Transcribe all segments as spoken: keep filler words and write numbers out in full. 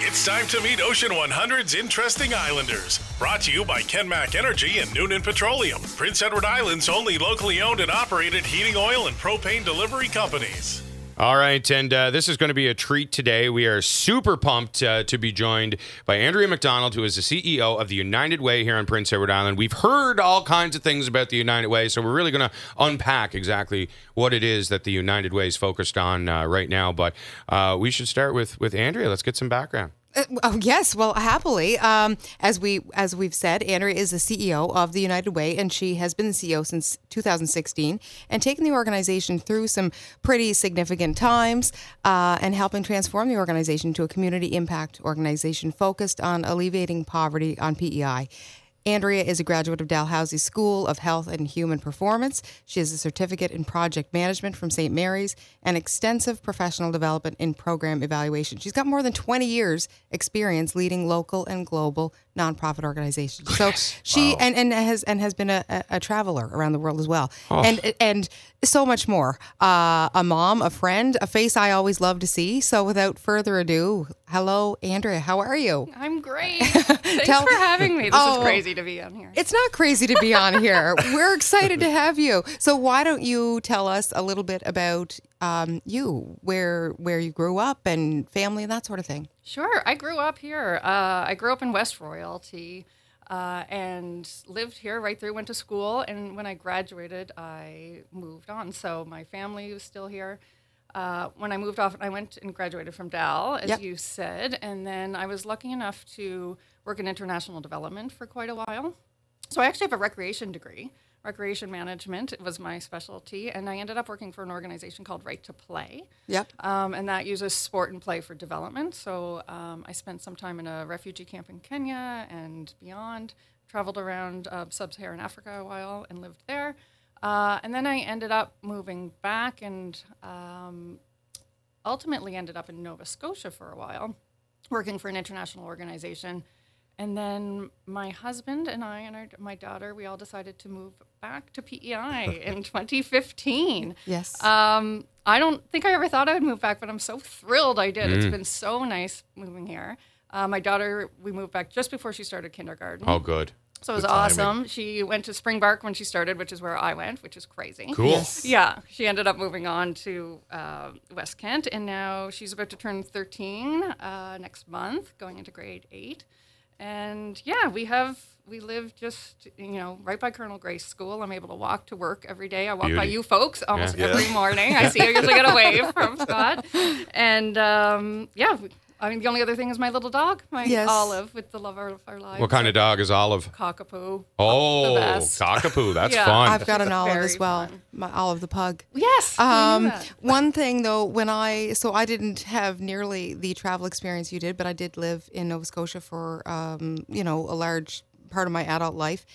It's time to meet Ocean one hundred's interesting islanders. Brought to you by Kenmac Energy and Noonan Petroleum, Prince Edward Island's only locally owned and operated heating oil and propane delivery companies. All right, and uh, this is going to be a treat today. We are super pumped uh, to be joined by Andrea McDonald, who is the C E O of the United Way here on Prince Edward Island. We've heard all kinds of things about the United Way, so we're really going to unpack exactly what it is that the United Way is focused on uh, right now. But uh, we should start with, with Andrea. Let's get some background. Uh, oh, yes, well, happily. Um, as we as we've said, Andrea is the C E O of the United Way, and she has been the C E O since two thousand sixteen, and taken the organization through some pretty significant times, uh, and helping transform the organization to a community impact organization focused on alleviating poverty on P E I. Andrea is a graduate of Dalhousie School of Health and Human Performance. She has a certificate in project management from Saint Mary's and extensive professional development in program evaluation. She's got more than twenty years experience leading local and global nonprofit organizations. So Yes. she Wow. and, and has and has been a, a, a traveler around the world as well, Oh. and and so much more. Uh, a mom, a friend, a face I always love to see. So without further ado, hello, Andrea. How are you? I'm great. Thanks Tell- for having me. This Oh. is crazy to be on here. It's not crazy to be on here. We're excited to have you. So why don't you tell us a little bit about um, you, where where you grew up and family and that sort of thing? Sure. I grew up here. Uh, I grew up in West Royalty uh, and lived here right through, went to school. And when I graduated, I moved on. So my family was still here. Uh, when I moved off, I went and graduated from Dal, as Yep. you said. And then I was lucky enough to work in international development for quite a while. So I actually have a recreation degree. Recreation management was my specialty, and I ended up working for an organization called Right to Play, Yep. um, and that uses sport and play for development. So um, I spent some time in a refugee camp in Kenya and beyond, traveled around uh, sub-Saharan Africa a while and lived there. Uh, and then I ended up moving back and um, ultimately ended up in Nova Scotia for a while, working for an international organization. And then my husband and I and our, my daughter, we all decided to move back to P E I in twenty fifteen. Yes. Um, I don't think I ever thought I would move back, but I'm so thrilled I did. Mm. It's been so nice moving here. Uh, my daughter, we moved back just before she started kindergarten. Oh, good. So it was Good timing. awesome. She went to Springbark when she started, which is where I went, which is crazy. Cool. Yes. Yeah, she ended up moving on to uh, West Kent, and now she's about to turn thirteen uh, next month, going into grade eight. And yeah, we have we live just you know right by Colonel Grace School. I'm able to walk to work every day. I walk by Beauty. you folks almost Yeah. every morning. I see you usually get a wave from Scott, and um, yeah. we- I mean, the only other thing is my little dog, my Yes. Olive, with the love of our lives. What kind of dog is Olive? Cockapoo. Oh, The best. cockapoo. That's Yeah. fun. I've got an It's Olive very as well, fun. my Olive the pug. Yes. we knew Um, that. one thing though, when I so I didn't have nearly the travel experience you did, but I did live in Nova Scotia for um, you know a large part of my adult life,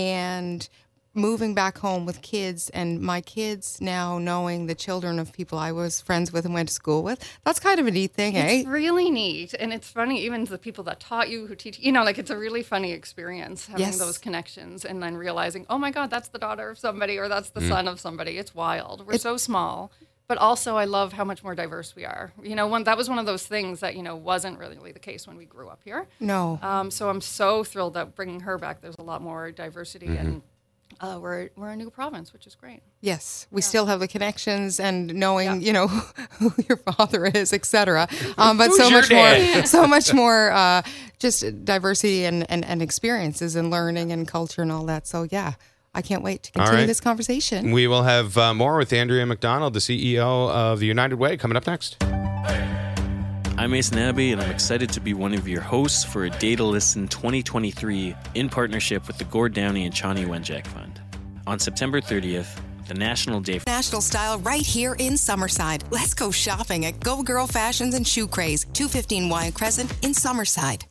and moving back home with kids, and my kids now knowing the children of people I was friends with and went to school with. That's kind of a neat thing, eh? It's really neat, and it's funny. Even the people that taught you, who teach, you know, like it's a really funny experience having Yes. those connections, and then realizing, oh my God, that's the daughter of somebody, or that's the son of somebody. It's wild. We're so small, but also I love how much more diverse we are. You know, one that was one of those things that you know wasn't really the case when we grew up here. No. Um, so I'm so thrilled that bringing her back, there's a lot more diversity, Mm-hmm. and uh, we're we're a new province, which is great. Yes, we still have the connections and knowing, you know, who your father is, et cetera. Um, but so your much more, dad? so much more, uh, just diversity and, and, and experiences and learning and culture and all that. So yeah, I can't wait to continue right. this conversation. We will have uh, more with Andrea McDonald, the C E O of the United Way, coming up next. I'm Mason Abbey, and I'm excited to be one of your hosts for A Day to Listen twenty twenty-three in partnership with the Gord Downey and Chani Wenjack Fund. On September thirtieth, the National Day for National style right here in Summerside. Let's go shopping at Go Girl Fashions and Shoe Craze, two fifteen Wyatt Crescent in Summerside.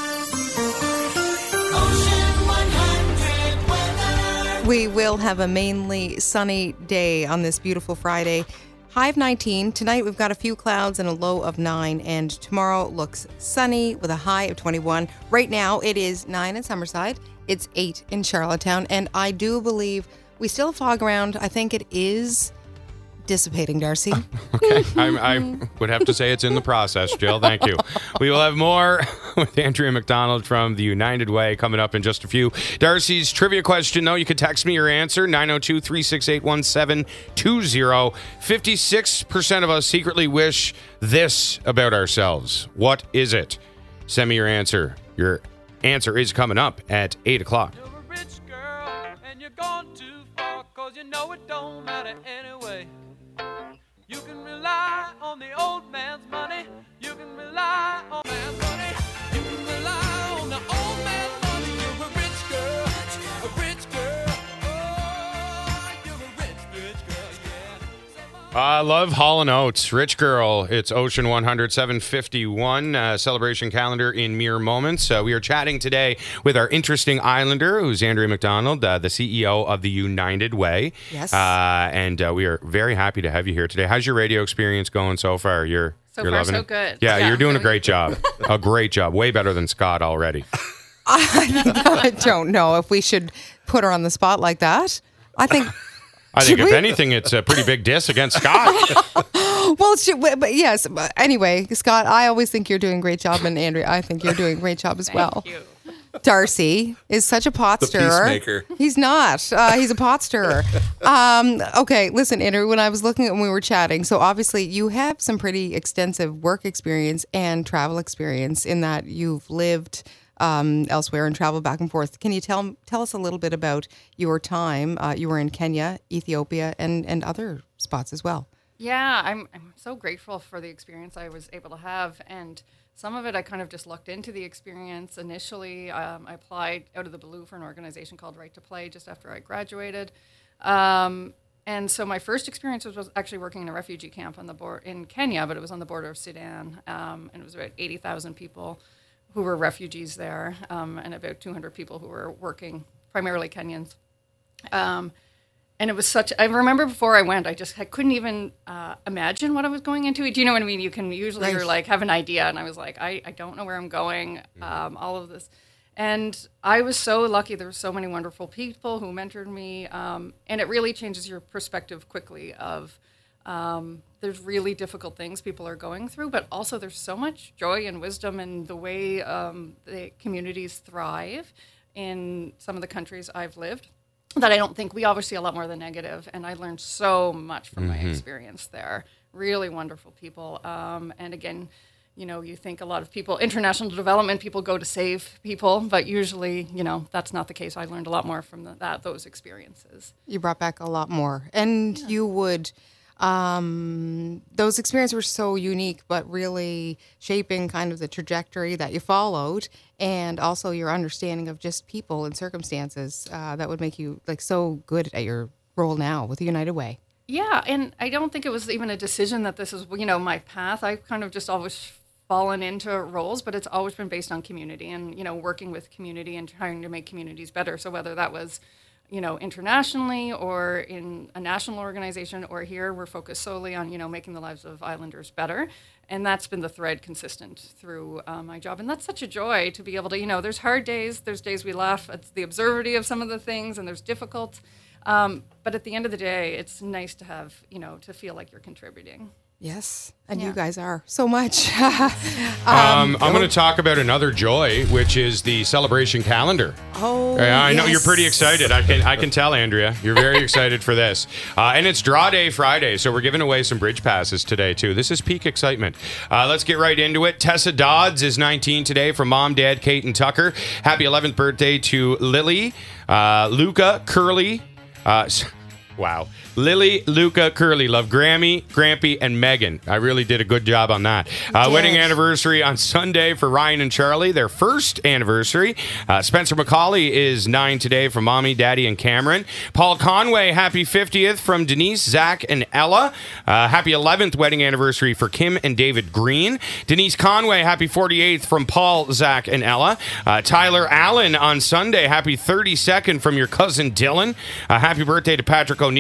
We will have a mainly sunny day on this beautiful Friday. High of nineteen. Tonight we've got a few clouds and a low of nine. And tomorrow looks sunny with a high of twenty-one. Right now it is nine in Summerside. It's eight in Charlottetown. And I do believe we still have fog around. I think it is dissipating, Darcy. Okay, I'm, I would have to say it's in the process, Jill. Thank you. We will have more with Andrea McDonald from the United Way coming up in just a few. Darcy's trivia question, though, you could text me your answer, nine oh two, three six eight, one seven two zero. fifty-six percent of us secretly wish this about ourselves. What is it? Send me your answer. Your answer is coming up at eight o'clock. You're a rich girl, and you're gone too far, cause you know it don't matter anyway. You can rely on the old man's money. You can rely on man's money. You can rely on the old man's money. You're a rich girl, a rich girl. Oh, you're a rich, rich girl, yeah. I love Hall and Oates, Rich Girl. It's Ocean one hundred, seven fifty-one, uh, celebration calendar in mere moments. Uh, we are chatting today with our interesting Islander, who's Andrea McDonald, uh, the C E O of the United Way. Yes. Uh, and uh, we are very happy to have you here today. How's your radio experience going so far? You're So you're far, loving so it? good. Yeah, Yeah, you're doing a really great job. A great job. Way better than Scott already. I don't know if we should put her on the spot like that. I think. I think, Should if we? anything, it's a pretty big diss against Scott. Well, it's, but yes. But anyway, Scott, I always think you're doing a great job, and Andrea, I think you're doing a great job as well. Thank you. Darcy is such a pot The stirrer. peacemaker. He's not. Uh, he's a pot stirrer. Um, okay, listen, Andrew, when I was looking at when we were chatting, so obviously you have some pretty extensive work experience and travel experience in that you've lived um, elsewhere and traveled back and forth. Can you tell tell us a little bit about your time? Uh, you were in Kenya, Ethiopia, and, and other spots as well. Yeah, I'm I'm so grateful for the experience I was able to have, and some of it I kind of just lucked into the experience. Initially, um, I applied out of the blue for an organization called Right to Play just after I graduated, um, and so my first experience was, was actually working in a refugee camp on the board in Kenya, but it was on the border of Sudan, um, and it was about eighty thousand people who were refugees there, um, and about two hundred people who were working, primarily Kenyans. Um, And it was such, I remember before I went, I just I couldn't even uh, imagine what I was going into. Do you know what I mean? You can usually Right. you're like have an idea. And I was like, I, I don't know where I'm going, um, all of this. And I was so lucky. There were so many wonderful people who mentored me. Um, and it really changes your perspective quickly of um, there's really difficult things people are going through, but also there's so much joy and wisdom in the way um, the communities thrive in some of the countries I've lived, that I don't think we always see a lot more of the negative. And I learned so much from my experience there. Really wonderful people. Um, and again, you know, you think a lot of people, international development people go to save people, but usually, you know, that's not the case. I learned a lot more from the, that those experiences. You brought back a lot more. And you would, um, those experiences were so unique, but really shaping kind of the trajectory that you followed and also your understanding of just people and circumstances uh, that would make you like so good at your role now with the United Way. Yeah, and I don't think it was even a decision that this is, you know, my path. I've kind of just always fallen into roles, but it's always been based on community and, you know, working with community and trying to make communities better. So whether that was, you know, internationally or in a national organization or here, we're focused solely on, you know, making the lives of islanders better. And that's been the thread consistent through uh, my job. And that's such a joy to be able to, you know, there's hard days, there's days we laugh at the absurdity of some of the things, and there's difficult. Um, but at the end of the day, it's nice to have, you know, to feel like you're contributing. Yes, and Yeah. you guys are so much. Um, I'm going to talk about another joy, which is the celebration calendar. Oh, Yeah, I know you're yes. pretty excited. I can I can tell, Andrea, you're very excited for this. Uh, and it's Draw Day Friday, so we're giving away some bridge passes today too. This is peak excitement. Uh, let's get right into it. Tessa Dodds is nineteen today from Mom, Dad, Kate, and Tucker. Happy eleventh birthday to Lily, uh, Luca, Curly. Uh, s- wow. Lily, Luca, Curly, love Grammy, Grampy, and Megan. I really did a good job on that. Uh, did. wedding anniversary on Sunday for Ryan and Charlie, their first anniversary. Uh, Spencer McCauley is nine today from Mommy, Daddy, and Cameron. Paul Conway, happy fiftieth from Denise, Zach, and Ella. Uh, happy eleventh wedding anniversary for Kim and David Green. Denise Conway, happy forty-eighth from Paul, Zach, and Ella. Uh, Tyler Allen on Sunday, happy thirty-second from your cousin Dylan. Uh, happy birthday to Patrick O'Neill, celebrating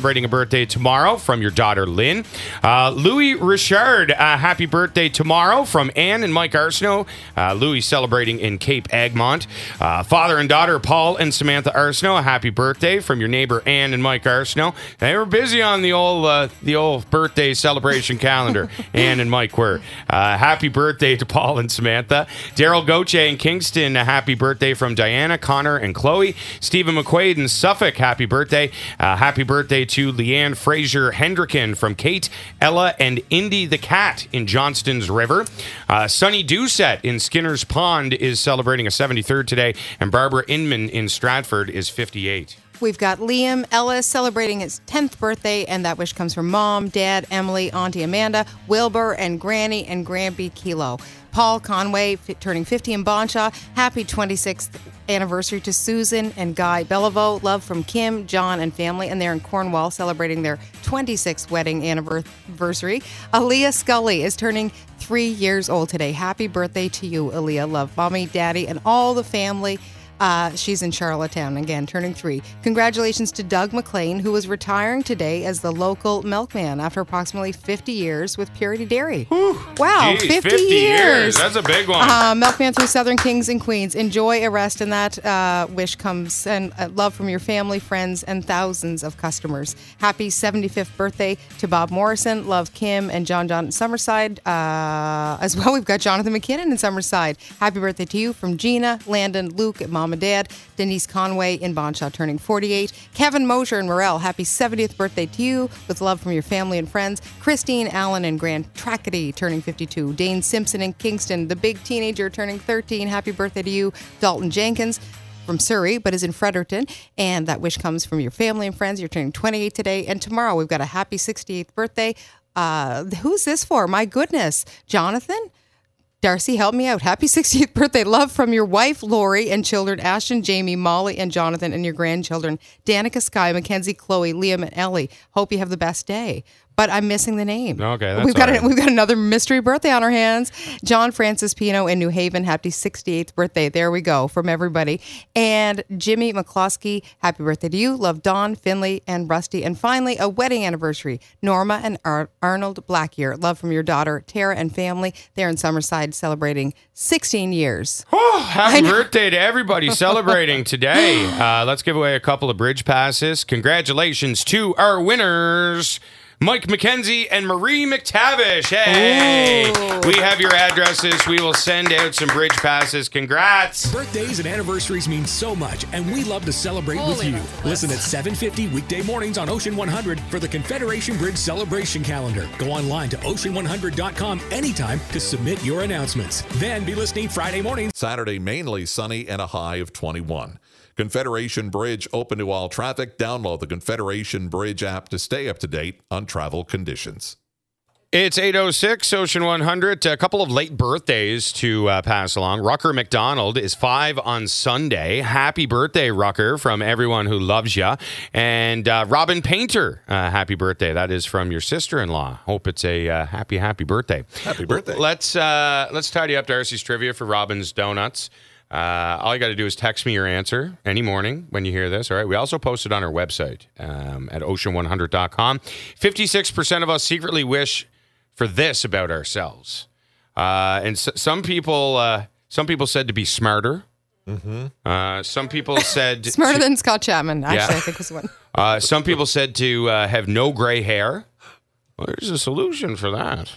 celebrating a birthday tomorrow from your daughter, Lynn. Uh, Louis Richard, uh, happy birthday tomorrow from Anne and Mike Arsenault. Uh, Louis celebrating in Cape Egmont. Uh, father and daughter, Paul and Samantha Arsenault, a happy birthday from your neighbor, Anne and Mike Arsenault. They were busy on the old, uh, the old birthday celebration calendar. Anne and Mike were. Uh, happy birthday to Paul and Samantha. Daryl Goche in Kingston, a happy birthday from Diana, Connor, and Chloe. Stephen McQuaid in Suffolk, happy birthday. Uh, happy birthday to Leanne Fraser Hendricken from Kate, Ella, and Indy the Cat in Johnston's River. Uh, Sunny Doucette in Skinner's Pond is celebrating a seventy-third today, and Barbara Inman in Stratford is fifty-eight. We've got Liam Ellis celebrating his tenth birthday, and that wish comes from Mom, Dad, Emily, Auntie Amanda, Wilbur, and Granny and Granby Kilo. Paul Conway f- turning fifty in Bonshaw. Happy twenty-sixth anniversary to Susan and Guy Beliveau. Love from Kim, John, and family. And they're in Cornwall celebrating their twenty-sixth wedding anniversary. Aaliyah Scully is turning three years old today. Happy birthday to you, Aaliyah. Love Mommy, Daddy, and all the family. Uh, she's in Charlottetown, again, turning three. Congratulations to Doug McLean, who is retiring today as the local milkman after approximately fifty years with Purity Dairy. Whew. Wow, Jeez, fifty, fifty years. years. That's a big one. Uh, milkman through Southern Kings and Queens. Enjoy a rest, and that uh, wish comes and uh, love from your family, friends, and thousands of customers. Happy seventy-fifth birthday to Bob Morrison. Love Kim and John John in Summerside. Uh, as well, we've got Jonathan McKinnon in Summerside. Happy birthday to you from Gina, Landon, Luke, and Mom and Dad. Denise Conway in Bonshaw turning forty-eight. Kevin Mosher in Morel. Happy seventieth birthday to you with love from your family and friends. Christine Allen in Grand Trackety turning fifty-two. Dane Simpson in Kingston, the big teenager, turning thirteen. Happy birthday to you. Dalton Jenkins from Surrey, but is in Fredericton. And that wish comes from your family and friends. You're turning twenty-eight today. And tomorrow we've got a happy sixty-eighth birthday. Uh, who's this for? My goodness. Jonathan? Darcy, help me out. Happy sixtieth birthday. Love from your wife, Lori, and children, Ashton, Jamie, Molly, and Jonathan, and your grandchildren, Danica, Sky, Mackenzie, Chloe, Liam, and Ellie. Hope you have the best day. But I'm missing the name. Okay, that's we've got all right. a, we've got another mystery birthday on our hands. John Francis Pino in New Haven. Happy sixty-eighth birthday. There we go from everybody. And Jimmy McCloskey. Happy birthday to you. Love Dawn, Finley, and Rusty. And finally, a wedding anniversary. Norma and Ar- Arnold Blackyear. Love from your daughter Tara and family. They're in Summerside celebrating sixteen years. Oh, happy birthday to everybody celebrating today. Uh, let's give away a couple of bridge passes. Congratulations to our winners, Mike McKenzie and Marie McTavish. Hey, Ooh. We have your addresses. We will send out some bridge passes. Congrats. Birthdays and anniversaries mean so much, and we love to celebrate with you. Listen at seven fifty weekday mornings on Ocean one hundred for the Confederation Bridge Celebration Calendar. Go online to ocean one hundred dot com anytime to submit your announcements. Then be listening Friday mornings. Saturday, mainly sunny and a high of twenty-one. Confederation Bridge open to all traffic. Download the Confederation Bridge app to stay up to date on travel conditions. It's eight oh six, Ocean one hundred. A couple of late birthdays to uh, pass along. Rucker McDonald is five on Sunday. Happy birthday, Rucker, from everyone who loves you. And uh, Robin Painter, uh, happy birthday. That is from your sister-in-law. Hope it's a uh, happy, happy birthday. Happy birthday. Let's, uh, let's tidy up Darcy's trivia for Robin's Donuts. Uh, all you got to do is text me your answer any morning when you hear this. All right. We also post it on our website um, at ocean one hundred dot com. fifty-six percent of us secretly wish for this about ourselves. Uh, and s- some people uh, some people said to be smarter. Mm-hmm. Uh, some people said... Smarter to, than Scott Chapman, actually, Yeah. I think was one. uh, some people said to uh, have no gray hair. Well, there's a solution for that.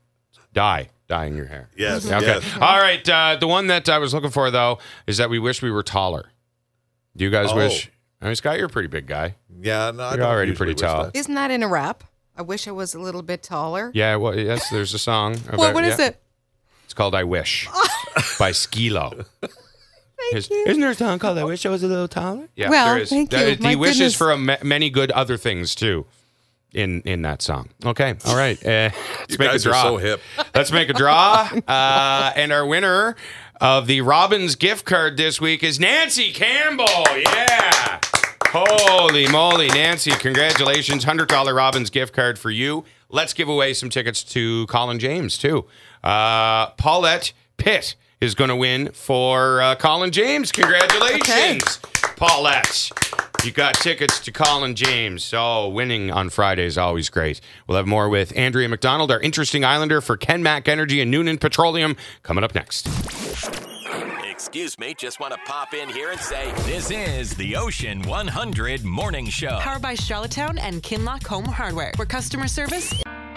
Dye. Dyeing your hair. Yes. Okay. Yes. All right. Uh, the one that I was looking for, though, is that we wish we were taller. Do you guys Oh. wish? I mean, Scott, you're a pretty big guy. Yeah, no, I You're don't already usually pretty wish tall. that. Isn't that in a rap? I wish I was a little bit taller. Yeah, well, yes, there's a song. About, What, what is yeah. it? It's called I Wish by Skilo. Thank you. you. Isn't there a song called I Wish I Was a Little Taller? Yeah, Well, there is. thank Uh, you. The My wish goodness. is for a ma- many good other things, too, in, in that song. Okay, all right. Uh, let's You make guys a are draw. so hip. Let's make a draw. Uh, and our winner of the Robbins gift card this week is Nancy Campbell. Yeah. Holy moly, Nancy. Congratulations. one hundred dollars Robbins gift card for you. Let's give away some tickets to Colin James, too. Uh, Paulette Pitt is going to win for uh, Colin James. Congratulations. Paulette. You got tickets to Colin James. So winning on Friday is always great. We'll have more with Andrea McDonald, our interesting Islander for Kenmac Energy and Noonan Petroleum, coming up next. Excuse me, just want to pop in here and say, this is the Ocean one hundred Morning Show. Powered by Charlottetown and Kinlock Home Hardware, where customer service...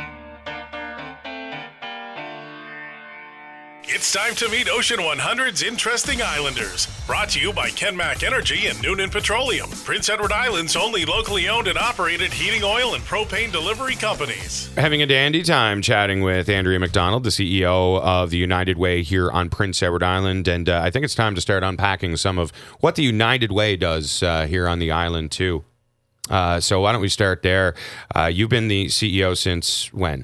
It's time to meet Ocean one hundred's interesting Islanders. Brought to you by Kenmac Energy and Noonan Petroleum, Prince Edward Island's only locally owned and operated heating oil and propane delivery companies. Having a dandy time chatting with Andrea McDonald, the C E O of the United Way here on Prince Edward Island. And uh, I think it's time to start unpacking some of what the United Way does uh, here on the island, too. Uh, so why don't we start there? Uh, you've been the C E O since when?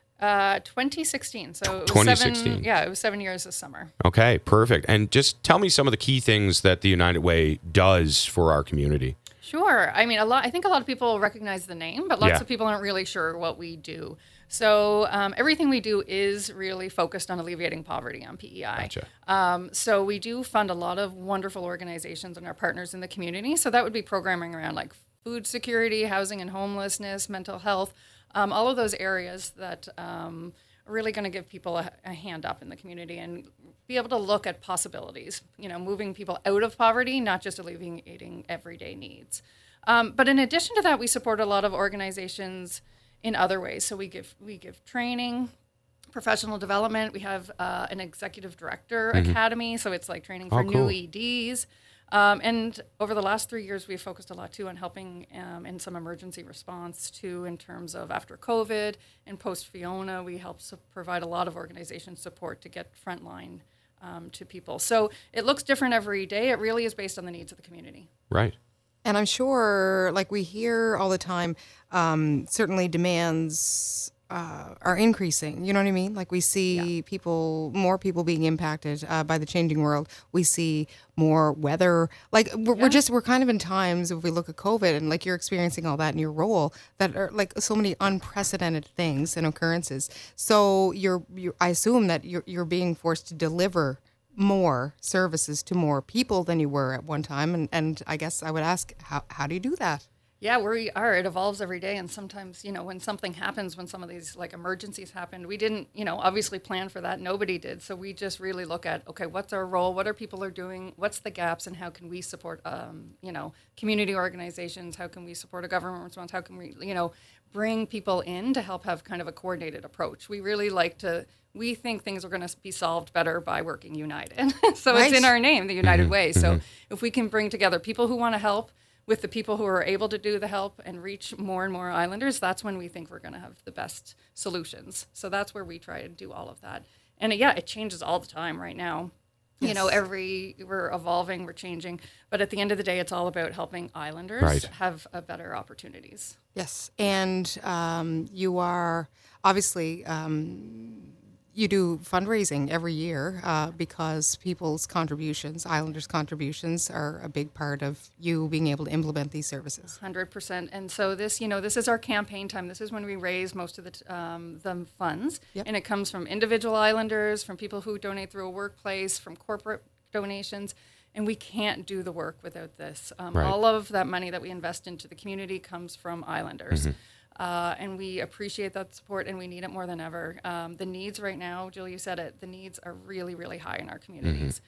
Uh, twenty sixteen. So it was twenty sixteen. Seven, yeah, it was seven years this summer. Okay, perfect. And just tell me some of the key things that the United Way does for our community. Sure. I mean, a lot. I think a lot of people recognize the name, but lots Yeah. of people aren't really sure what we do. So um, everything we do is really focused on alleviating poverty on P E I. Gotcha. Um, so we do fund a lot of wonderful organizations and our partners in the community. So that would be programming around like food security, housing and homelessness, mental health. Um, all of those areas that um, are really going to give people a, a hand up in the community and be able to look at possibilities, you know, moving people out of poverty, not just alleviating everyday needs. Um, but in addition to that, we support a lot of organizations in other ways. So we give we give training, professional development. We have uh, an executive director Mhm. academy, so it's like training for Oh, cool. new E Ds. Um, and over the last three years, we've focused a lot, too, on helping um, in some emergency response, too, in terms of after COVID and post-Fiona. We help su- provide a lot of organization support to get frontline um, to people. So it looks different every day. It really is based on the needs of the community. Right. And I'm sure, like we hear all the time, um, certainly demands uh, are increasing. You know what I mean? Like we see yeah. people, more people being impacted uh, by the changing world. We see more weather. Like we're, yeah. we're just, we're kind of in times, if we look at COVID and like you're experiencing all that in your role, that are like so many unprecedented things and occurrences. So you're, you're I assume that you're, you're being forced to deliver more services to more people than you were at one time. And, and I guess I would ask, how, how do you do that? Yeah, we are. It evolves every day. And sometimes, you know, when something happens, when some of these like emergencies happened, we didn't, you know, obviously plan for that. Nobody did. So we just really look at, okay, what's our role? What are people are doing? What's the gaps? And how can we support, um, you know, community organizations? How can we support a government response? How can we, you know, bring people in to help have kind of a coordinated approach? We really like to, we think things are going to be solved better by working united. so Right. it's in our name, the United Mm-hmm. Way. So Mhm. if we can bring together people who want to help with the people who are able to do the help and reach more and more islanders, that's when we think we're going to have the best solutions. So that's where we try to do all of that. And uh, yeah, it changes all the time right now. Yes. You know, every, we're evolving, we're changing. But at the end of the day, it's all about helping islanders Right. have uh, better opportunities. Yes. And um, you are obviously, um, you do fundraising every year uh, because people's contributions, Islanders' contributions, are a big part of you being able to implement these services. one hundred percent. And so this, you know, this is our campaign time. This is when we raise most of the t- um, the funds. Yep. And it comes from individual islanders, from people who donate through a workplace, from corporate donations. And we can't do the work without this. Um, Right. All of that money that we invest into the community comes from islanders. Mhm. Uh, and we appreciate that support, and we need it more than ever. Um, the needs right now, Jill, you said it, the needs are really, really high in our communities.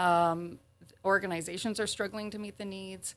Um, organizations are struggling to meet the needs,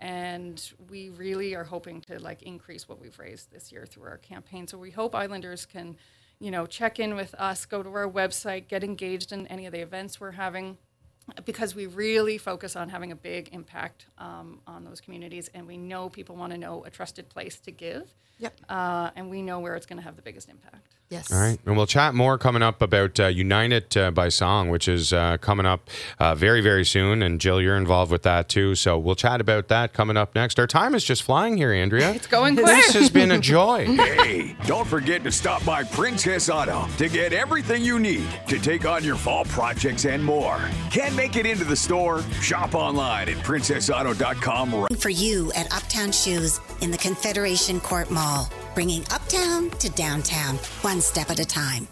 and we really are hoping to like increase what we've raised this year through our campaign. So we hope Islanders can, you know, check in with us, go to our website, get engaged in any of the events we're having, because we really focus on having a big impact um, on those communities, and we know people want to know a trusted place to give. Yep. Uh, and we know where it's going to have the biggest impact. Yes. All right. And we'll chat more coming up about uh, Unite It uh, by Song, which is uh, coming up uh, very, very soon. And Jill, you're involved with that too. So we'll chat about that coming up next. Our time is just flying here, Andrea. It's going quick. This has been a joy. Hey, don't forget to stop by Princess Auto to get everything you need to take on your fall projects and more. Can't make it into the store? Shop online at princess auto dot com. For you at Uptown Shoes in the Confederation Court Mall, bringing uptown to downtown, one step at a time.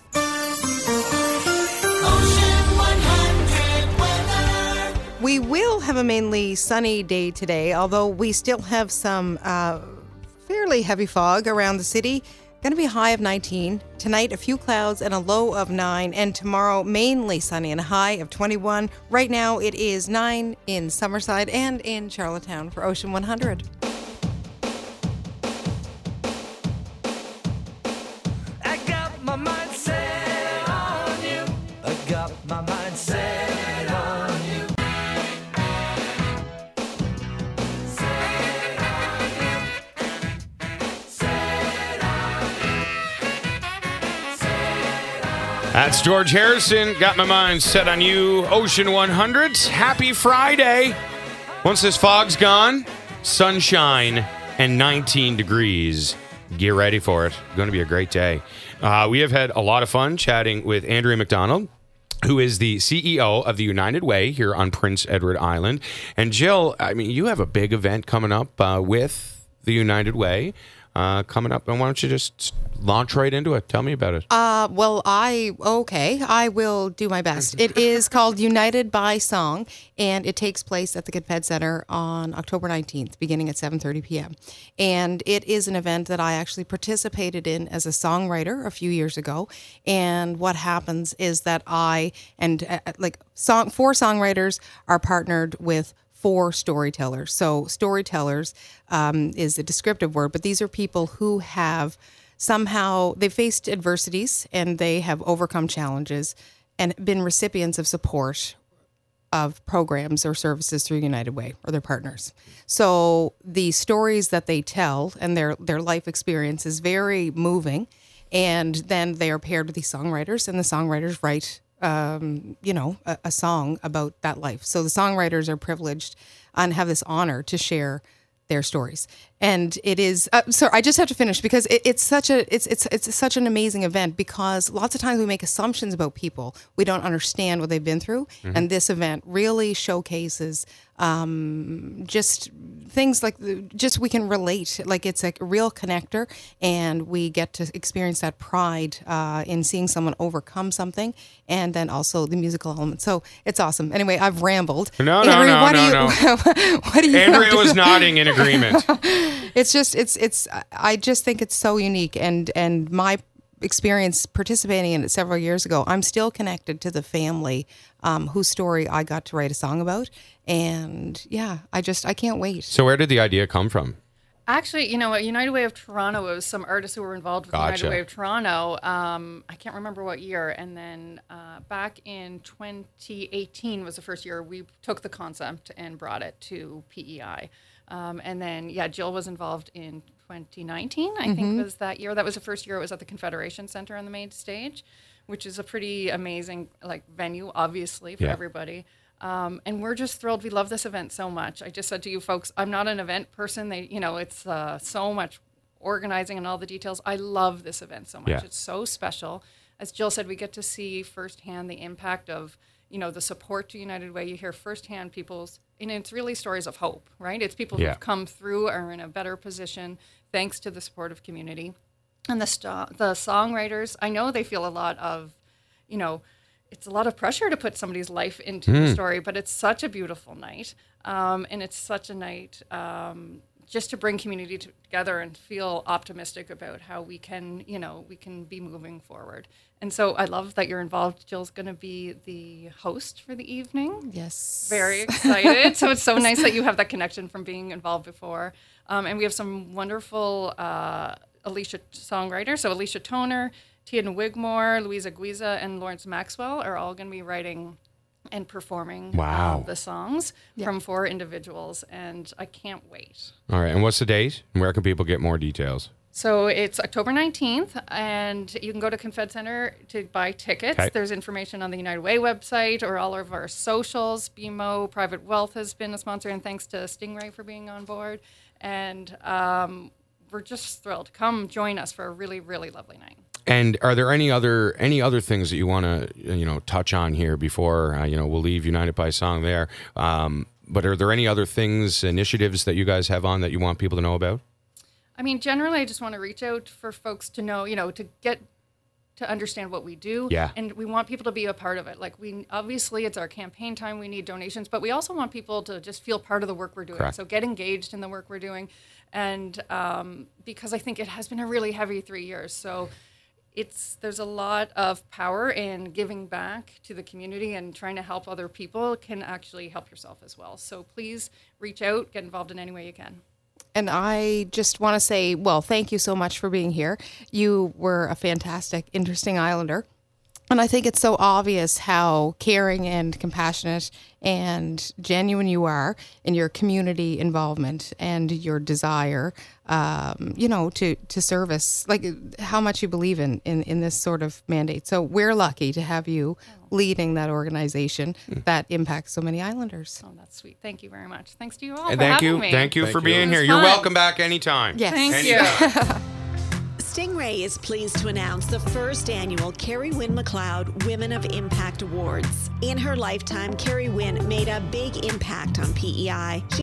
We will have a mainly sunny day today, although we still have some uh, fairly heavy fog around the city. Going to be a high of nineteen. Tonight, a few clouds and a low of nine. And tomorrow, mainly sunny and a high of twenty-one. Right now, it is nine in Summerside and in Charlottetown for Ocean one hundred. I got my mind set on you. I got my mind set on you. Set on you. Set on you. Set on you. That's George Harrison. Got my mind set on you. Ocean one hundred. Happy Friday. Once this fog's gone, sunshine and nineteen degrees. Get ready for it. Going to be a great day. Uh, we have had a lot of fun chatting with Andrea McDonald, who is the C E O of the United Way here on Prince Edward Island. And Jill, I mean, you have a big event coming up uh, with the United Way uh, coming up. And why don't you just launch right into it? Tell me about it. Uh, well, I, okay, I will do my best. It is called United by Song, and it takes place at the Confed Center on October nineteenth, beginning at seven thirty p.m. And it is an event that I actually participated in as a songwriter a few years ago. And what happens is that I, and uh, like song, four songwriters are partnered with four storytellers. So storytellers um, is a descriptive word, but these are people who have somehow they faced adversities and they have overcome challenges and been recipients of support of programs or services through United Way or their partners. So the stories that they tell and their their life experience is very moving, and then they are paired with these songwriters, and the songwriters write um, you know a, a song about that life. So the songwriters are privileged and have this honor to share their stories. And it is uh, so I just have to finish because it, it's such a it's it's it's such an amazing event, because lots of times we make assumptions about people. We don't understand what they've been through. Mm-hmm. And this event really showcases um, just things like just we can relate. Like it's a real connector, and we get to experience that pride uh, in seeing someone overcome something, and then also the musical element. So it's awesome. Anyway, I've rambled. No, no, Andrea, no, what no, do you, no. what do you Andrea was nodding in agreement. It's just it's it's I just think it's so unique, and and my experience participating in it several years ago, I'm still connected to the family um, whose story I got to write a song about, and yeah, I just I can't wait. So where did the idea come from? Actually, you know, at United Way of Toronto, it was some artists who were involved with Gotcha. United Way of Toronto. Um, I can't remember what year. And then uh, back in twenty eighteen was the first year we took the concept and brought it to P E I. Um, and then, yeah, Jill was involved in twenty nineteen, I mm-hmm. think was that year. That was the first year it was at the Confederation Center on the main stage, which is a pretty amazing like venue, obviously, for yeah. everybody. Um, and we're just thrilled. We love this event so much. I just said to you folks, I'm not an event person. They, you know, it's uh, so much organizing and all the details. I love this event so much. Yeah. It's so special. As Jill said, we get to see firsthand the impact of, you know, the support to United Way. You hear firsthand people's, and it's really stories of hope, right? It's people yeah. who've come through, are in a better position thanks to the supportive community. And the st- the songwriters, I know they feel a lot of, you know, it's a lot of pressure to put somebody's life into mm. the story, but it's such a beautiful night. Um, and it's such a night um, just to bring community to, together and feel optimistic about how we can, you know, we can be moving forward. And so I love that you're involved. Jill's going to be the host for the evening. Yes. Very excited. So it's so nice that you have that connection from being involved before. Um, and we have some wonderful uh, Alicia songwriters. So Alicia Toner, Tian Wigmore, Louisa Guiza, and Lawrence Maxwell are all going to be writing and performing wow. uh, the songs yeah. from four individuals, and I can't wait. All right, and what's the date? And where can people get more details? So it's October nineteenth, and you can go to Confed Center to buy tickets. Okay. There's information on the United Way website or all of our socials. B M O Private Wealth has been a sponsor, and thanks to Stingray for being on board. And um, we're just thrilled. Come join us for a really, really lovely night. And are there any other any other things that you want to you know touch on here before uh, you know we'll leave United by Song there? Um, but are there any other things, initiatives that you guys have on that you want people to know about? I mean, generally, I just want to reach out for folks to know, you know, to get to understand what we do. Yeah. And we want people to be a part of it. Like we obviously it's our campaign time. We need donations, but we also want people to just feel part of the work we're doing. Correct. So get engaged in the work we're doing. And um, because I think it has been a really heavy three years. So it's there's a lot of power in giving back to the community, and trying to help other people can actually help yourself as well. So please reach out, get involved in any way you can. And I just want to say, well, thank you so much for being here. You were a fantastic, interesting Islander. And I think it's so obvious how caring and compassionate and genuine you are in your community involvement and your desire, um, you know, to, to service, like how much you believe in, in, in this sort of mandate. So we're lucky to have you leading that organization that impacts so many Islanders. Oh, that's sweet. Thank you very much. Thanks to you all And for thank having you, me. thank you Thank for you. being It was here. You're fun. welcome back anytime. Yes. Thank Anytime. you. Stingray is pleased to announce the first annual Carrie Wynn McLeod Women of Impact Awards. In her lifetime, Carrie Wynn made a big impact on P E I. She